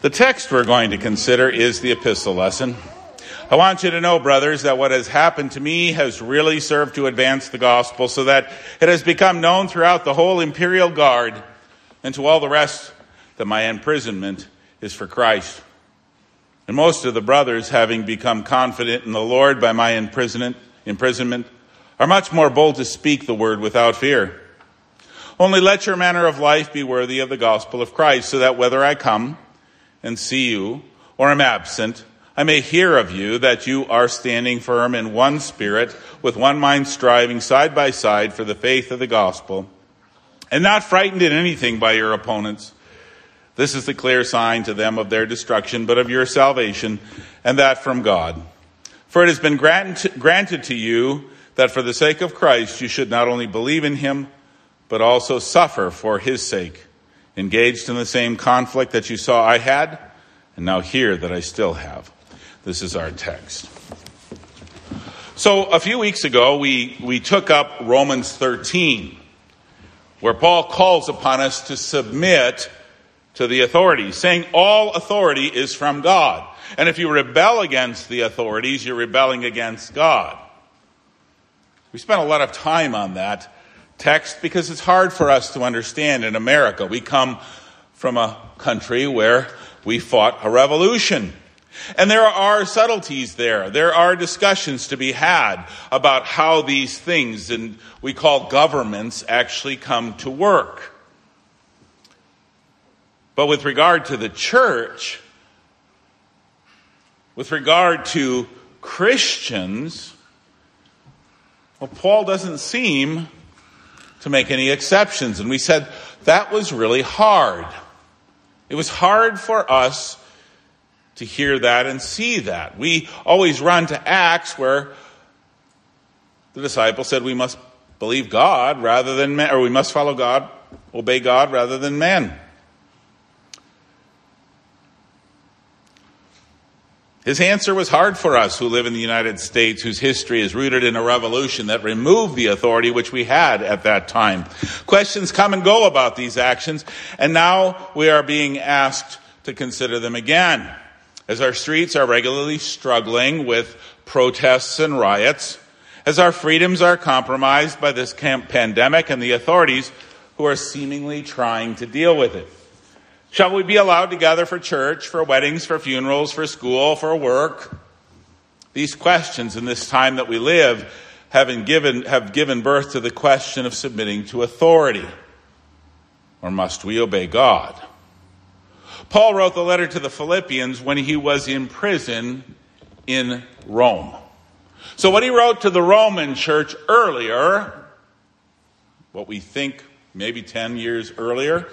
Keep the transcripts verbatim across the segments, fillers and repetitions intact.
The text we're going to consider is the epistle lesson. I want you to know, brothers, that what has happened to me has really served to advance the gospel so that it has become known throughout the whole imperial guard and to all the rest that my imprisonment is for Christ. And most of the brothers, having become confident in the Lord by my imprisonment, imprisonment, are much more bold to speak the word without fear. Only let your manner of life be worthy of the gospel of Christ, so that whether I come and see you or am absent, I may hear of you that you are standing firm in one spirit, with one mind striving side by side for the faith of the gospel, and not frightened in anything by your opponents. This is the clear sign to them of their destruction, but of your salvation, and that from God. For it has been granted, granted to you that for the sake of Christ you should not only believe in him, but also suffer for his sake, engaged in the same conflict that you saw I had, and now hear that I still have. This is our text. So a few weeks ago, we, we took up Romans thirteen, where Paul calls upon us to submit to the authorities, saying all authority is from God. And if you rebel against the authorities, you're rebelling against God. We spent a lot of time on that text because it's hard for us to understand in America. We come from a country where we fought a revolution. And there are subtleties there. There are discussions to be had about how these things, and we call governments, actually come to work. But with regard to the church, with regard to Christians, well, Paul doesn't seem to make any exceptions. And we said that was really hard. It was hard for us to hear that and see that. We always run to Acts where the disciples said we must believe God rather than men, or we must follow God, obey God rather than men. His answer was hard for us who live in the United States, whose history is rooted in a revolution that removed the authority which we had at that time. Questions come and go about these actions, and now we are being asked to consider them again. As our streets are regularly struggling with protests and riots, as our freedoms are compromised by this pandemic and the authorities who are seemingly trying to deal with it. Shall we be allowed to gather for church, for weddings, for funerals, for school, for work? These questions in this time that we live have given, have given birth to the question of submitting to authority. Or must we obey God? Paul wrote the letter to the Philippians when he was in prison in Rome. So what he wrote to the Roman church earlier, what we think maybe ten years earlier,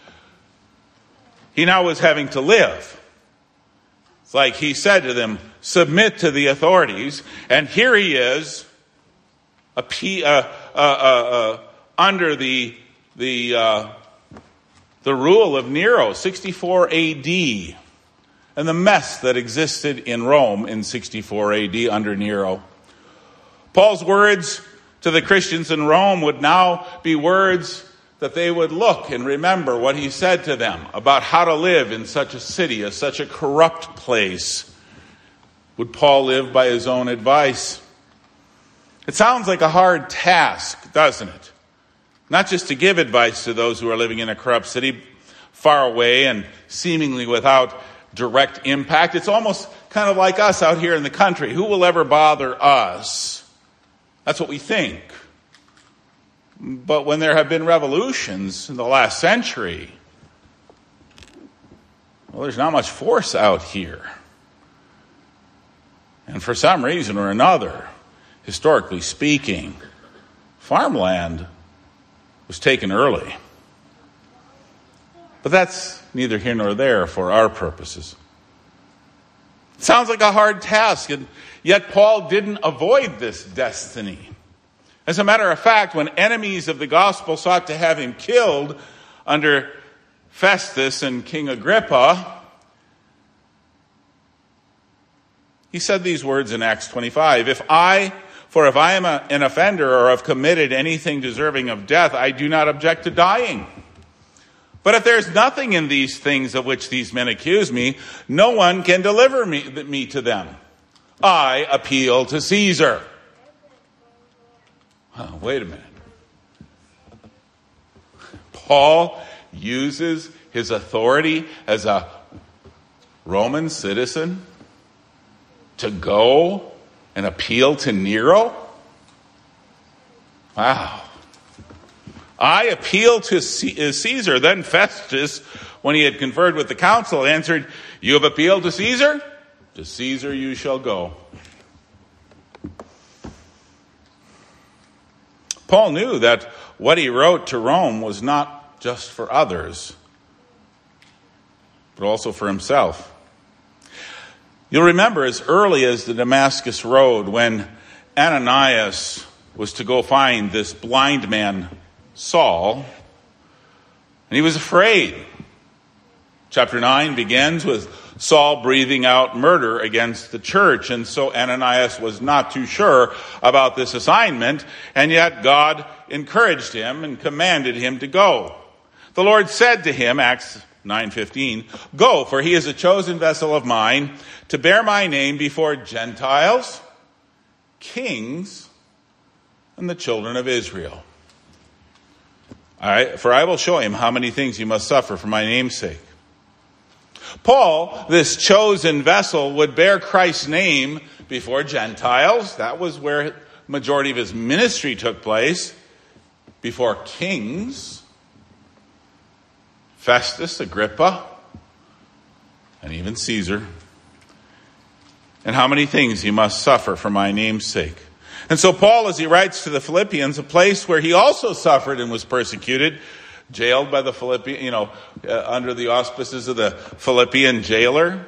he now was having to live. It's like he said to them, submit to the authorities. And here he is, a P, uh, uh, uh, uh, under the the uh, the rule of Nero, sixty-four A D, and the mess that existed in Rome in sixty-four A D under Nero. Paul's words to the Christians in Rome would now be words that they would look and remember what he said to them about how to live in such a city, as such a corrupt place. Would Paul live by his own advice? It sounds like a hard task, doesn't it? Not just to give advice to those who are living in a corrupt city, far away and seemingly without direct impact. It's almost kind of like us out here in the country. Who will ever bother us? That's what we think. But when there have been revolutions in the last century, well, there's not much force out here. And for some reason or another, historically speaking, farmland was taken early. But that's neither here nor there for our purposes. It sounds like a hard task, and yet Paul didn't avoid this destiny. As a matter of fact, when enemies of the gospel sought to have him killed under Festus and King Agrippa, he said these words in Acts twenty-five, If I, for if I am a, an offender or have committed anything deserving of death, I do not object to dying. But if there's nothing in these things of which these men accuse me, no one can deliver me, me to them. I appeal to Caesar. Oh, wait a minute. Paul uses his authority as a Roman citizen to go and appeal to Nero? Wow. I appeal to Caesar. Then Festus, when he had conferred with the council, answered, you have appealed to Caesar? To Caesar you shall go. Paul knew that what he wrote to Rome was not just for others, but also for himself. You'll remember as early as the Damascus Road, when Ananias was to go find this blind man, Saul, and he was afraid. Chapter nine begins with Saul breathing out murder against the church, and so Ananias was not too sure about this assignment, and yet God encouraged him and commanded him to go. The Lord said to him, Acts nine fifteen, go, for he is a chosen vessel of mine to bear my name before Gentiles, kings, and the children of Israel. All right, for I will show him how many things he must suffer for my name's sake. Paul, this chosen vessel, would bear Christ's name before Gentiles. That was where the majority of his ministry took place. Before kings, Festus, Agrippa, and even Caesar. And how many things he must suffer for my name's sake. And so Paul, as he writes to the Philippians, a place where he also suffered and was persecuted, jailed by the Philippian, you know, uh, under the auspices of the Philippian jailer,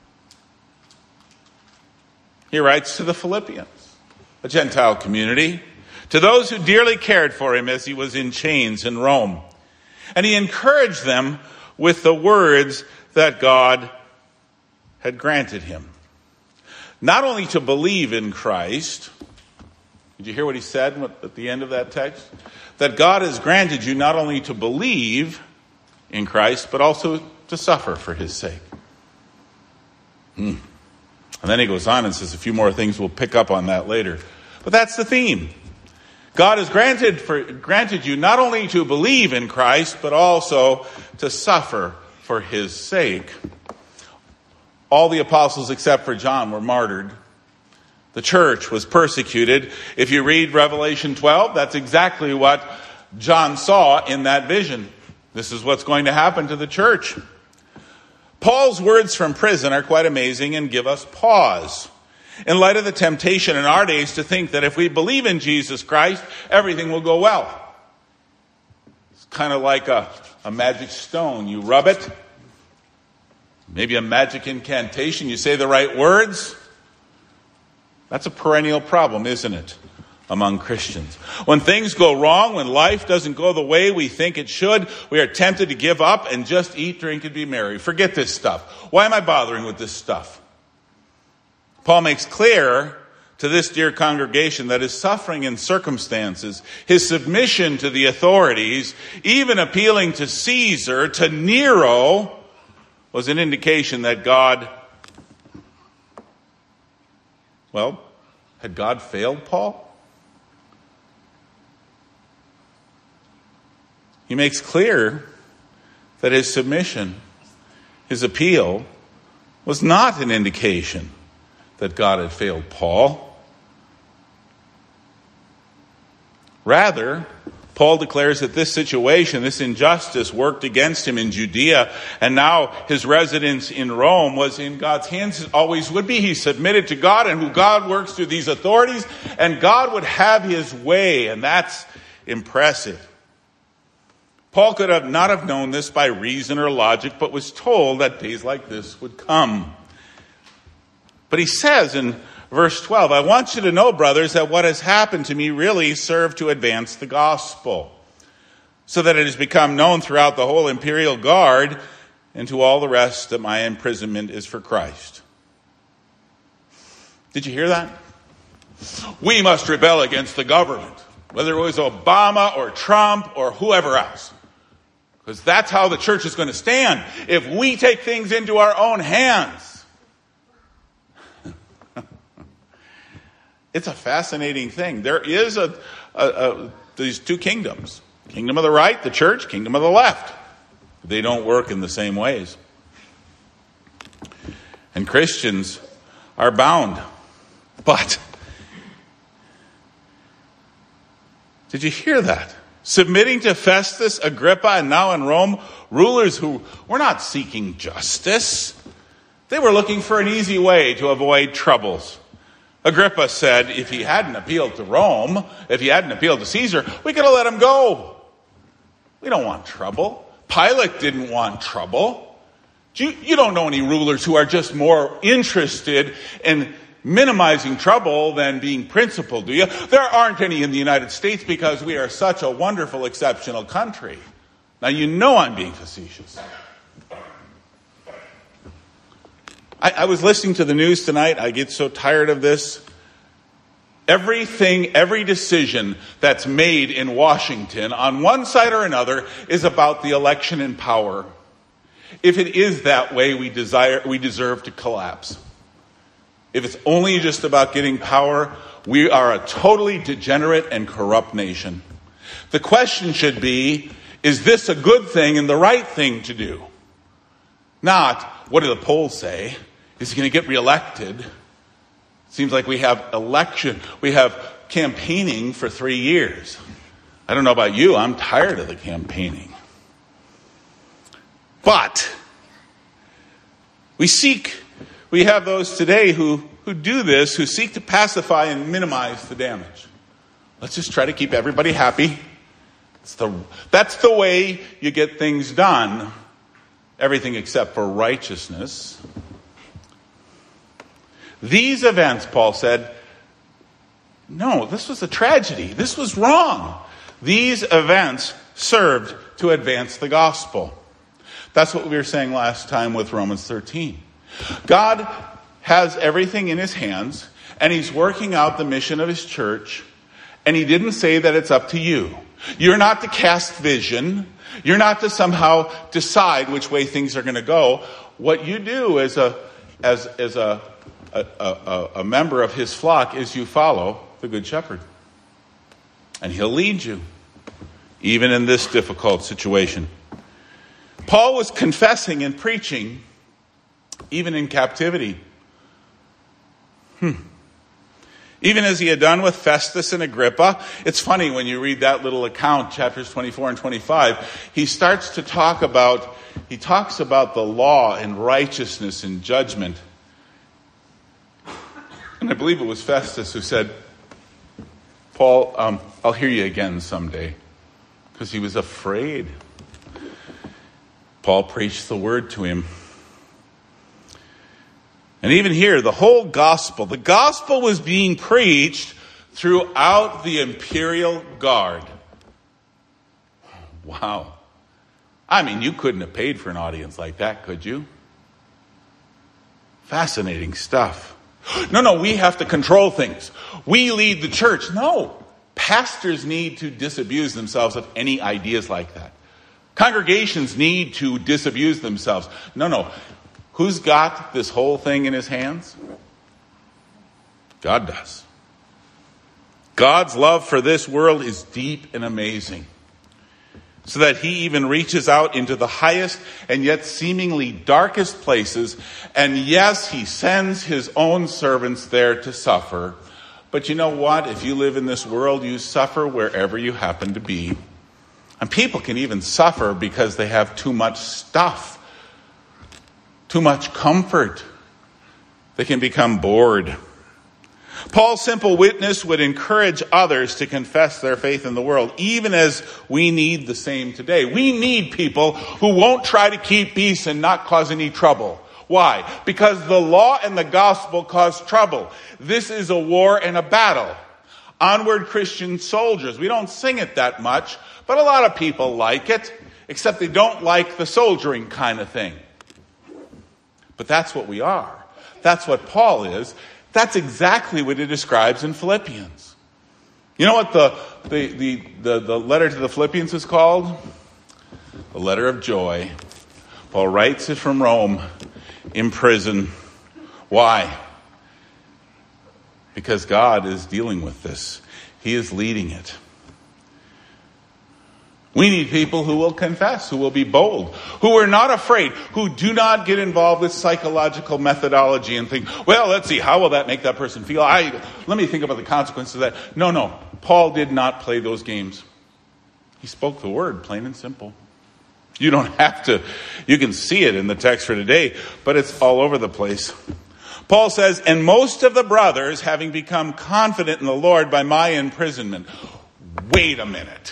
he writes to the Philippians, a Gentile community, to those who dearly cared for him as he was in chains in Rome. And he encouraged them with the words that God had granted him. Not only to believe in Christ. Did you hear what he said at the end of that text? That God has granted you not only to believe in Christ, but also to suffer for his sake. Hmm. And then he goes on and says a few more things. We'll pick up on that later. But that's the theme. God has granted for granted you not only to believe in Christ, but also to suffer for his sake. All the apostles except for John were martyred. The church was persecuted. If you read Revelation twelve, that's exactly what John saw in that vision. This is what's going to happen to the church. Paul's words from prison are quite amazing and give us pause. In light of the temptation in our days to think that if we believe in Jesus Christ, everything will go well. It's kind of like a, a magic stone. You rub it. Maybe a magic incantation. You say the right words. That's a perennial problem, isn't it, among Christians? When things go wrong, when life doesn't go the way we think it should, we are tempted to give up and just eat, drink, and be merry. Forget this stuff. Why am I bothering with this stuff? Paul makes clear to this dear congregation that his suffering in circumstances, his submission to the authorities, even appealing to Caesar, to Nero, was an indication that God, well, had God failed Paul? He makes clear that his submission, his appeal, was not an indication that God had failed Paul. Rather, Paul declares that this situation, this injustice worked against him in Judea, and now his residence in Rome was in God's hands. It always would be. He submitted to God, and who God works through these authorities, and God would have his way, and that's impressive. Paul could have not have known this by reason or logic, but was told that days like this would come. But he says in verse twelve, I want you to know, brothers, that what has happened to me really served to advance the gospel, so that it has become known throughout the whole imperial guard and to all the rest that my imprisonment is for Christ. Did you hear that? We must rebel against the government, whether it was Obama or Trump or whoever else. Because that's how the church is going to stand. If we take things into our own hands. It's a fascinating thing. There is a, a, a these two kingdoms. Kingdom of the right, the church, kingdom of the left. They don't work in the same ways. And Christians are bound. But did you hear that? Submitting to Festus, Agrippa, and now in Rome, rulers who were not seeking justice. They were looking for an easy way to avoid troubles. Agrippa said if he hadn't appealed to Rome, if he hadn't appealed to Caesar, we could have let him go. We don't want trouble. Pilate didn't want trouble. You, you don't know any rulers who are just more interested in minimizing trouble than being principled, do you? There aren't any in the United States because we are such a wonderful, exceptional country. Now, you know I'm being facetious. I, I was listening to the news tonight. I get so tired of this. Everything, every decision that's made in Washington on one side or another is about the election in power. If it is that way, we desire, we deserve to collapse. If it's only just about getting power, we are a totally degenerate and corrupt nation. The question should be, is this a good thing and the right thing to do? Not, what do the polls say? Is he going to get reelected? Seems like we have election, we have campaigning for three years. I don't know about you, I'm tired of the campaigning. But we seek, we have those today who, who do this, who seek to pacify and minimize the damage. Let's just try to keep everybody happy. It's the, that's the way you get things done. Everything except for righteousness. These events, Paul said, no, this was a tragedy. This was wrong. These events served to advance the gospel. That's what we were saying last time with Romans thirteen. God has everything in his hands, and he's working out the mission of his church, and he didn't say that it's up to you. You're not to cast vision. You're not to somehow decide which way things are going to go. What you do as a as as a a, a a member of his flock is you follow the Good Shepherd. And he'll lead you, even in this difficult situation. Paul was confessing and preaching, even in captivity. Hmm. Even as he had done with Festus and Agrippa. It's funny when you read that little account, chapters twenty-four and twenty-five, he starts to talk about, he talks about the law and righteousness and judgment. And I believe it was Festus who said, Paul, um, I'll hear you again someday. Because he was afraid. Paul preached the word to him. And even here, the whole gospel, the gospel was being preached throughout the imperial guard. Wow. I mean, you couldn't have paid for an audience like that, could you? Fascinating stuff. No, no, we have to control things. We lead the church. No, pastors need to disabuse themselves of any ideas like that. Congregations need to disabuse themselves. No, no. Who's got this whole thing in his hands? God does. God's love for this world is deep and amazing. So that he even reaches out into the highest and yet seemingly darkest places. And yes, he sends his own servants there to suffer. But you know what? If you live in this world, you suffer wherever you happen to be. And people can even suffer because they have too much stuff. Too much comfort. They can become bored. Paul's simple witness would encourage others to confess their faith in the world, even as we need the same today. We need people who won't try to keep peace and not cause any trouble. Why? Because the law and the gospel cause trouble. This is a war and a battle. Onward, Christian soldiers. We don't sing it that much, but a lot of people like it, except they don't like the soldiering kind of thing. But that's what we are. That's what Paul is. That's exactly what he describes in Philippians. You know what the, the, the, the, the letter to the Philippians is called? a letter of joy. Paul writes it from Rome in prison. Why? Because God is dealing with this. He is leading it. We need people who will confess, who will be bold, who are not afraid, who do not get involved with psychological methodology and think, well, let's see, how will that make that person feel? I let me think about the consequences of that. No, no. Paul did not play those games. He spoke the word, plain and simple. You don't have to. You can see it in the text for today, but it's all over the place. Paul says, and most of the brothers, having become confident in the Lord by my imprisonment. Wait a minute.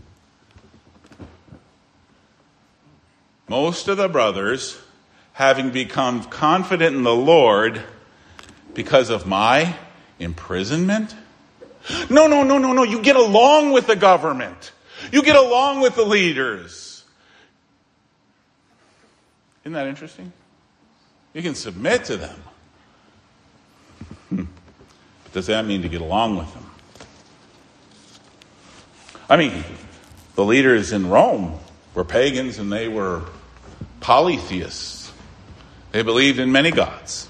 Most of the brothers, having become confident in the Lord because of my imprisonment? No, no, no, no, no. You get along with the government. You get along with the leaders. Isn't that interesting? You can submit to them. Hmm. But does that mean to get along with them? I mean, the leaders in Rome were pagans and they were polytheists. They believed in many gods.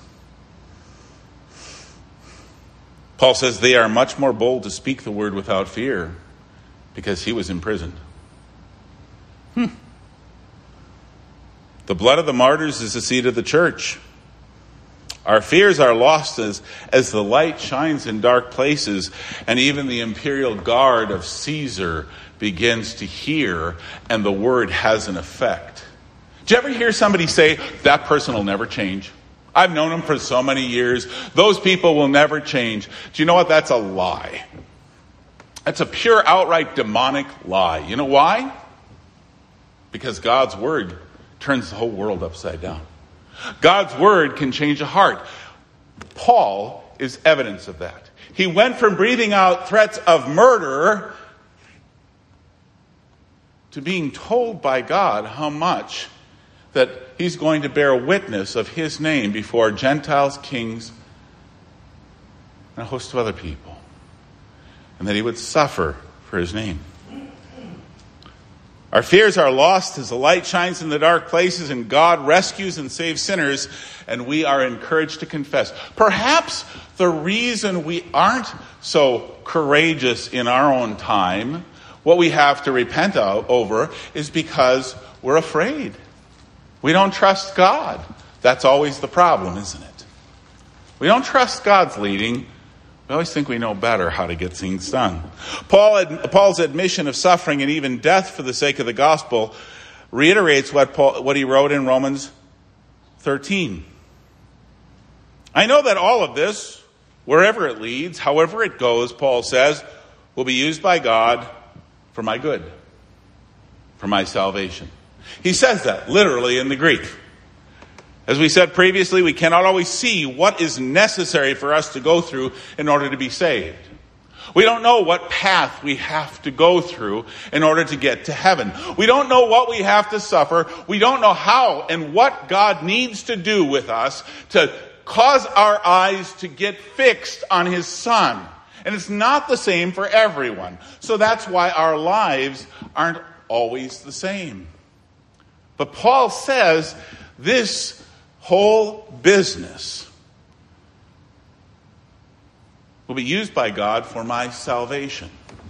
Paul says they are much more bold to speak the word without fear because he was imprisoned. Hmm. The blood of the martyrs is the seed of the church. Our fears are lost as, as the light shines in dark places, and even the imperial guard of Caesar begins to hear, and the word has an effect. Did you ever hear somebody say, that person will never change? I've known them for so many years. Those people will never change. Do you know what? That's a lie. That's a pure, outright demonic lie. You know why? Because God's word turns the whole world upside down. God's word can change a heart. Paul is evidence of that. He went from breathing out threats of murder to being told by God how much that he's going to bear witness of his name before Gentiles, kings, and a host of other people. And that he would suffer for his name. Our fears are lost as the light shines in the dark places and God rescues and saves sinners, and we are encouraged to confess. Perhaps the reason we aren't so courageous in our own time, what we have to repent over, is because we're afraid. We don't trust God. That's always the problem, isn't it? We don't trust God's leading. We always think we know better how to get things done. Paul, Paul's admission of suffering and even death for the sake of the gospel reiterates what, Paul, what he wrote in Romans thirteen. I know that all of this, wherever it leads, however it goes, Paul says, will be used by God for my good, for my salvation. He says that literally in the Greek. As we said previously, we cannot always see what is necessary for us to go through in order to be saved. We don't know what path we have to go through in order to get to heaven. We don't know what we have to suffer. We don't know how and what God needs to do with us to cause our eyes to get fixed on his Son. And it's not the same for everyone. So that's why our lives aren't always the same. But Paul says this whole business will be used by God for my salvation.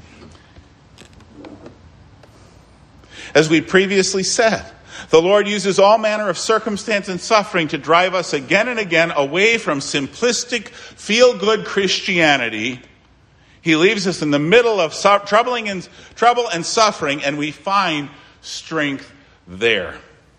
As we previously said, the Lord uses all manner of circumstance and suffering to drive us again and again away from simplistic, feel-good Christianity. He leaves us in the middle of su- troubling and, trouble and suffering, and we find strength there.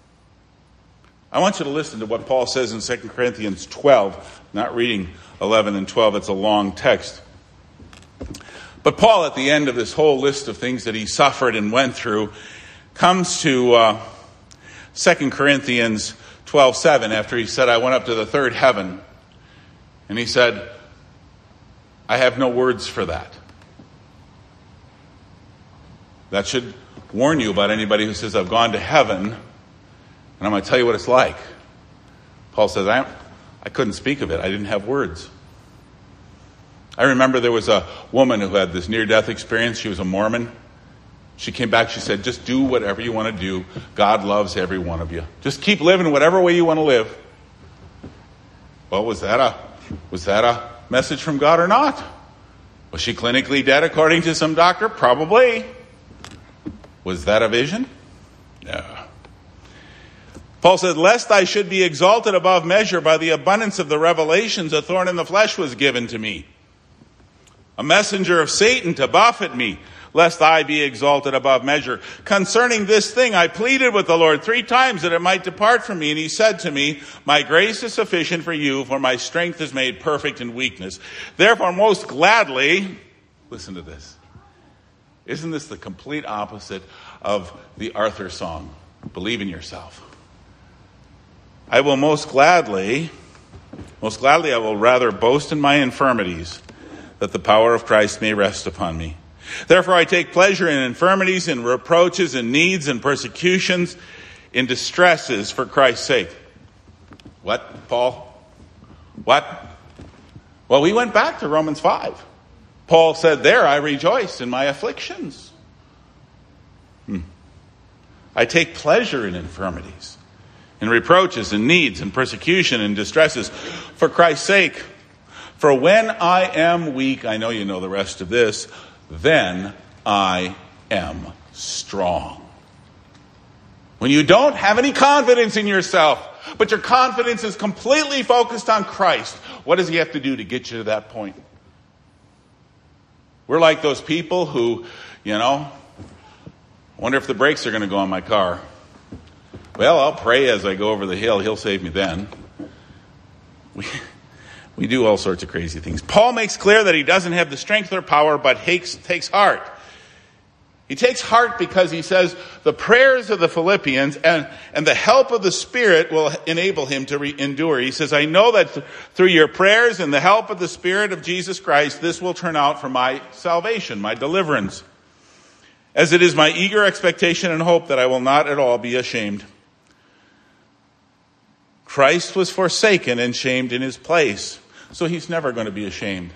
I want you to listen to what Paul says in Second Corinthians twelve. I'm not reading eleven and twelve. It's a long text. But Paul, at the end of this whole list of things that he suffered and went through, comes to uh, Second Corinthians twelve seven after he said, I went up to the third heaven. And he said, I have no words for that. That should warn you about anybody who says, I've gone to heaven, and I'm going to tell you what it's like. Paul says, I, I couldn't speak of it. I didn't have words. I remember there was a woman who had this near-death experience. She was a Mormon. She came back, she said, just do whatever you want to do. God loves every one of you. Just keep living whatever way you want to live. Well, was that a was that a message from God or not? Was she clinically dead according to some doctor? Probably. Was that a vision? No. Paul said, lest I should be exalted above measure by the abundance of the revelations, a thorn in the flesh was given to me, a messenger of Satan to buffet me, lest I be exalted above measure. Concerning this thing, I pleaded with the Lord three times that it might depart from me. And he said to me, my grace is sufficient for you, for my strength is made perfect in weakness. Therefore, most gladly, listen to this. Isn't this the complete opposite of the Arthur song, Believe in Yourself? I will most gladly, most gladly I will rather boast in my infirmities, that the power of Christ may rest upon me. Therefore I take pleasure in infirmities, in reproaches, in needs, in persecutions, in distresses for Christ's sake. What, Paul? What? Well, we went back to Romans five. Paul said there, I rejoice in my afflictions. Hmm. I take pleasure in infirmities, in reproaches, in needs, in persecution, in distresses for Christ's sake. For when I am weak, I know you know the rest of this, then I am strong. When you don't have any confidence in yourself, but your confidence is completely focused on Christ, what does he have to do to get you to that point? We're like those people who, you know, wonder if the brakes are going to go on my car. Well, I'll pray as I go over the hill. He'll save me then. We, we do all sorts of crazy things. Paul makes clear that he doesn't have the strength or power, but takes, takes heart. He takes heart because he says the prayers of the Philippians and, and the help of the Spirit will enable him to re- endure. He says, I know that th- through your prayers and the help of the Spirit of Jesus Christ, this will turn out for my salvation, my deliverance. As it is my eager expectation and hope that I will not at all be ashamed. Christ was forsaken and shamed in his place, so he's never going to be ashamed.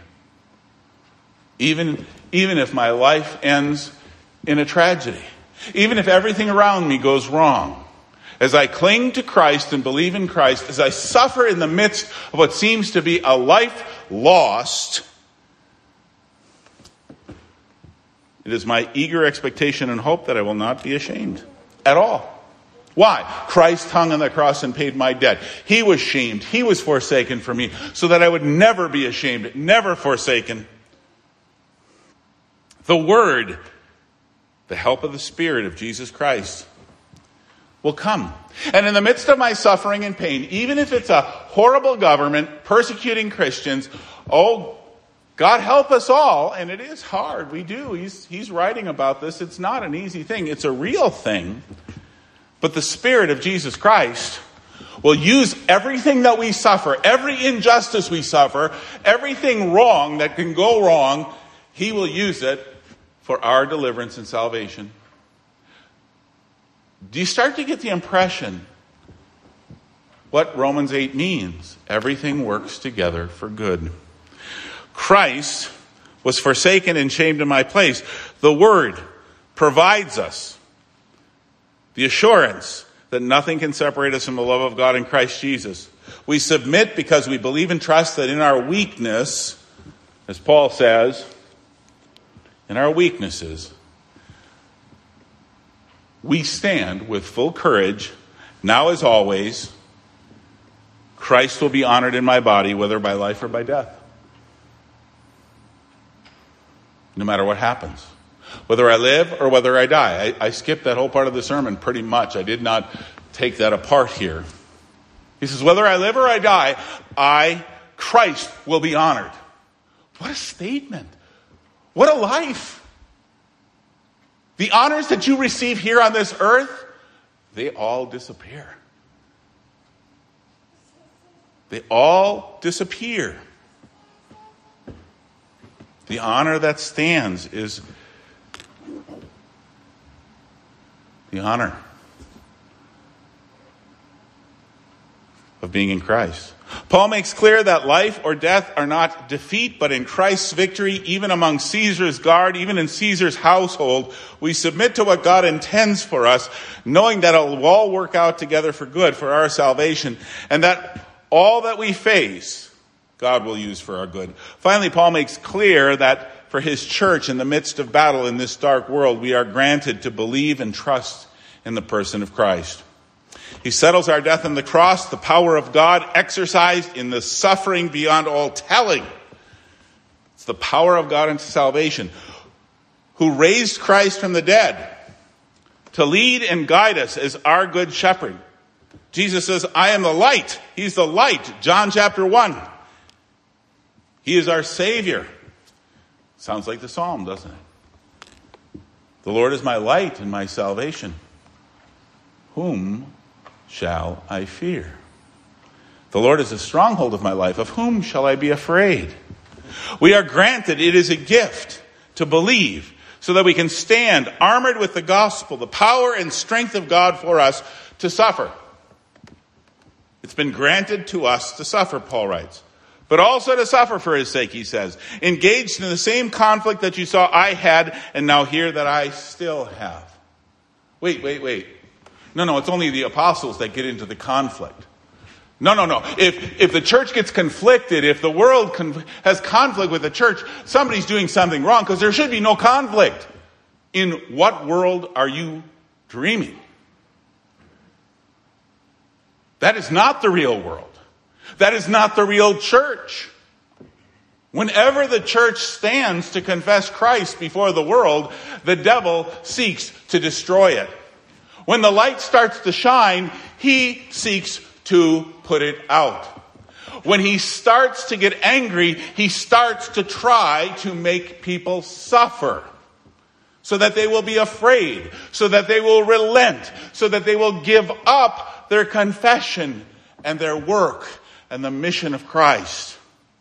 Even, even if my life ends in a tragedy, even if everything around me goes wrong, as I cling to Christ and believe in Christ, as I suffer in the midst of what seems to be a life lost, it is my eager expectation and hope that I will not be ashamed at all. Why? Christ hung on the cross and paid my debt. He was shamed. He was forsaken for me so that I would never be ashamed, never forsaken. The Word, the help of the Spirit of Jesus Christ, will come. And in the midst of my suffering and pain, even if it's a horrible government persecuting Christians, oh, God help us all. And it is hard. We do. He's, he's writing about this. It's not an easy thing. It's a real thing. But the Spirit of Jesus Christ will use everything that we suffer, every injustice we suffer, everything wrong that can go wrong, he will use it for our deliverance and salvation. Do you start to get the impression what Romans eight means? Everything works together for good. Christ was forsaken and shamed in my place. The Word provides us the assurance that nothing can separate us from the love of God in Christ Jesus. We submit because we believe and trust that in our weakness, as Paul says, in our weaknesses, we stand with full courage, now as always. Christ will be honored in my body, whether by life or by death. No matter what happens. Whether I live or whether I die. I, I skipped that whole part of the sermon pretty much. I did not take that apart here. He says, whether I live or I die, I, Christ, will be honored. What a statement. What a life. The honors that you receive here on this earth, they all disappear. They all disappear. The honor that stands is the honor of being in Christ. Paul makes clear that life or death are not defeat, but in Christ's victory, even among Caesar's guard, even in Caesar's household, we submit to what God intends for us, knowing that it will all work out together for good, for our salvation, and that all that we face, God will use for our good. Finally, Paul makes clear that for his church in the midst of battle in this dark world, we are granted to believe and trust in the person of Christ. He settles our death on the cross, the power of God exercised in the suffering beyond all telling. It's the power of God into salvation, who raised Christ from the dead to lead and guide us as our good shepherd. Jesus says, I am the light. He's the light. John chapter one. He is our Savior. Sounds like the psalm, doesn't it? The Lord is my light and my salvation. Whom shall I fear? The Lord is a stronghold of my life. Of whom shall I be afraid? We are granted, it is a gift to believe so that we can stand armored with the gospel, the power and strength of God for us to suffer. It's been granted to us to suffer, Paul writes, but also to suffer for his sake, he says, engaged in the same conflict that you saw I had and now hear that I still have. Wait, wait, wait. No, no, it's only the apostles that get into the conflict. No, no, no. If if the church gets conflicted, if the world con- has conflict with the church, somebody's doing something wrong because there should be no conflict. In what world are you dreaming? That is not the real world. That is not the real church. Whenever the church stands to confess Christ before the world, the devil seeks to destroy it. When the light starts to shine, he seeks to put it out. When he starts to get angry, he starts to try to make people suffer so that they will be afraid, so that they will relent, so that they will give up their confession and their work and the mission of Christ.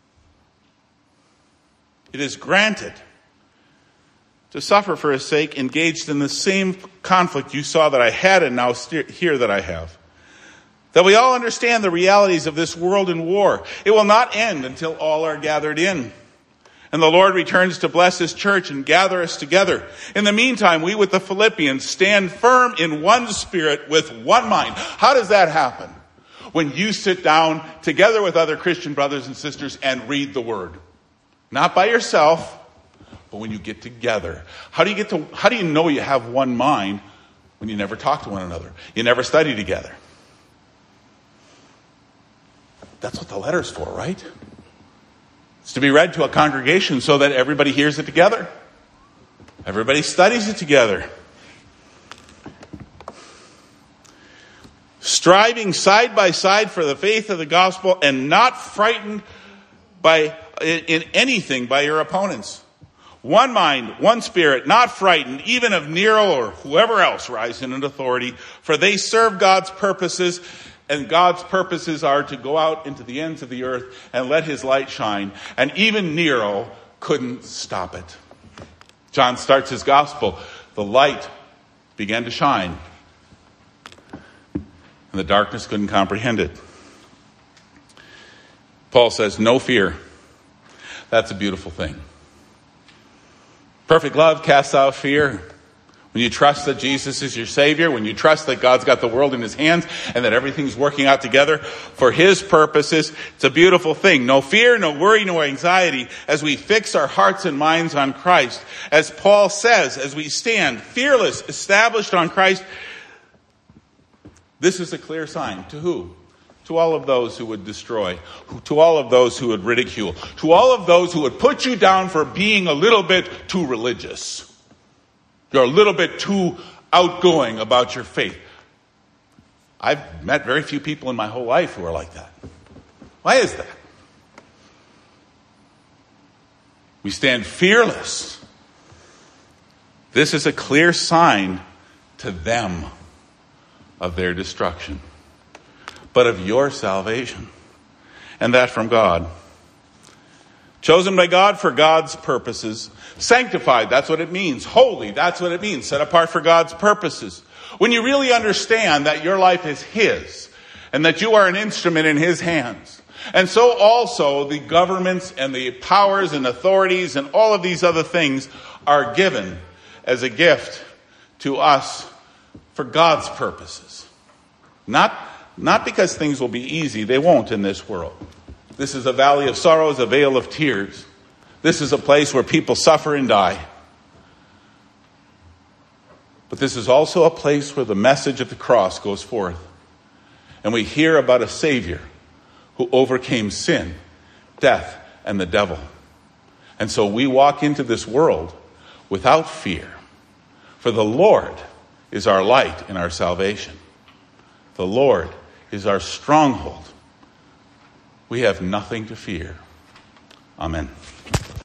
It is granted to suffer for his sake, engaged in the same conflict you saw that I had and now hear that I have. That we all understand the realities of this world in war. It will not end until all are gathered in. And the Lord returns to bless his church and gather us together. In the meantime, we with the Philippians stand firm in one spirit with one mind. How does that happen? When you sit down together with other Christian brothers and sisters and read the word. Not by yourself, but when you get together. How do you get to, how do you know you have one mind when you never talk to one another? You never study together. That's what the letter's for, right? It's to be read to a congregation so that everybody hears it together. Everybody studies it together. Striving side by side for the faith of the gospel and not frightened by in anything by your opponents. One mind, one spirit, not frightened, even of Nero or whoever else rising in authority, for they serve God's purposes, and God's purposes are to go out into the ends of the earth and let his light shine. And even Nero couldn't stop it. John starts his gospel. The light began to shine, and the darkness couldn't comprehend it. Paul says, no fear. That's a beautiful thing. Perfect love casts out fear. When you trust that Jesus is your Savior, when you trust that God's got the world in his hands and that everything's working out together for his purposes, it's a beautiful thing. No fear, no worry, no anxiety as we fix our hearts and minds on Christ. As Paul says, as we stand fearless, established on Christ, this is a clear sign. To who? To all of those who would destroy, to all of those who would ridicule, to all of those who would put you down for being a little bit too religious. You're a little bit too outgoing about your faith. I've met very few people in my whole life who are like that. Why is that? We stand fearless. This is a clear sign to them of their destruction, but of your salvation, and that from God. Chosen by God for God's purposes. Sanctified, that's what it means. Holy, that's what it means. Set apart for God's purposes. When you really understand that your life is his, and that you are an instrument in his hands. And so also the governments and the powers and authorities and all of these other things are given as a gift to us for God's purposes. Not, not because things will be easy. They won't in this world. This is a valley of sorrows, a vale of tears. This is a place where people suffer and die. But this is also a place where the message of the cross goes forth. And we hear about a Savior who overcame sin, death, and the devil. And so we walk into this world without fear. For the Lord is our light and our salvation. The Lord is our stronghold. We have nothing to fear. Amen.